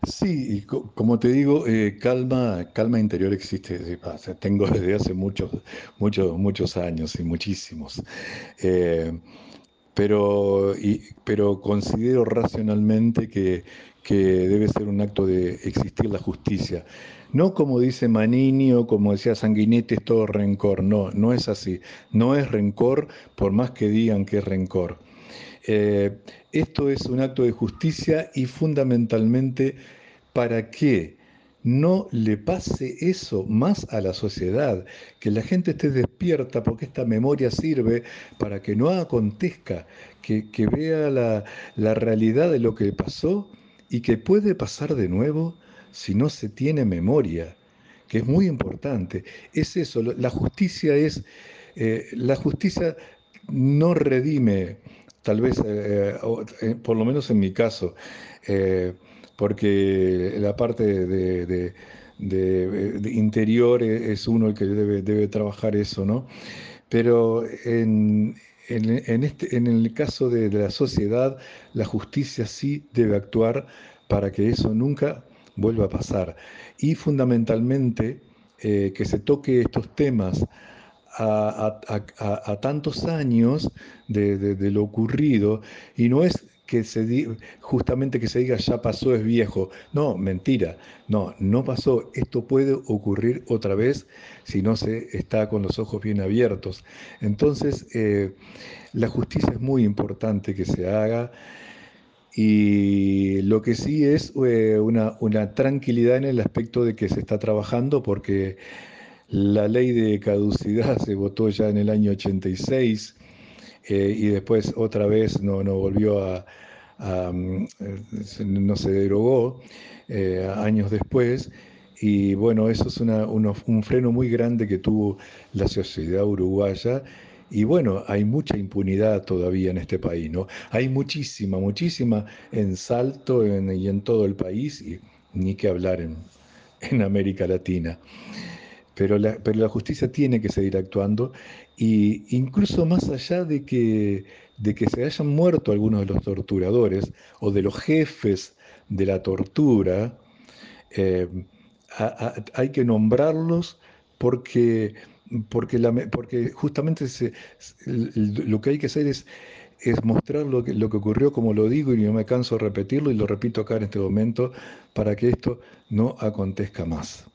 Sí, y como te digo, calma interior existe, o sea, tengo desde hace muchos años y muchísimos. Eh, pero considero racionalmente que debe ser un acto de existir la justicia. No como dice Manini o como decía Sanguinetti, es todo rencor. No, no es así. No es rencor, por más que digan que es rencor. Eh, Esto es un acto de justicia y fundamentalmente para que no le pase eso más a la sociedad, que la gente esté despierta porque esta memoria sirve para que no acontezca, que vea la realidad de lo que pasó y que puede pasar de nuevo si no se tiene memoria, que es muy importante. Es eso, la justicia la justicia no redime, tal vez, por lo menos en mi caso, eh, porque la parte de interior es uno el que debe trabajar eso, ¿no? Pero en el caso de la sociedad, la justicia sí debe actuar para que eso nunca vuelva a pasar. Y fundamentalmente, que se toque estos temas a tantos años de lo ocurrido, y no es justamente que se diga ya pasó, es viejo. No, mentira. No, no pasó. Esto puede ocurrir otra vez si no se está con los ojos bien abiertos. Entonces, la justicia es muy importante que se haga, y lo que sí es una tranquilidad en el aspecto de que se está trabajando porque la ley de caducidad se votó ya en el año 86, y después otra vez no volvió no se derogó años después. Y bueno, eso es un freno muy grande que tuvo la sociedad uruguaya. Y bueno, hay mucha impunidad todavía en este país, ¿no? Hay muchísima en Salto y en todo el país, y ni que hablar en América Latina. Pero la justicia tiene que seguir actuando, y incluso más allá de que se hayan muerto algunos de los torturadores o de los jefes de la tortura, eh, hay que nombrarlos porque, porque justamente lo que hay que hacer es mostrar lo que ocurrió, como lo digo, y no me canso de repetirlo y lo repito acá en este momento, para que esto no acontezca más.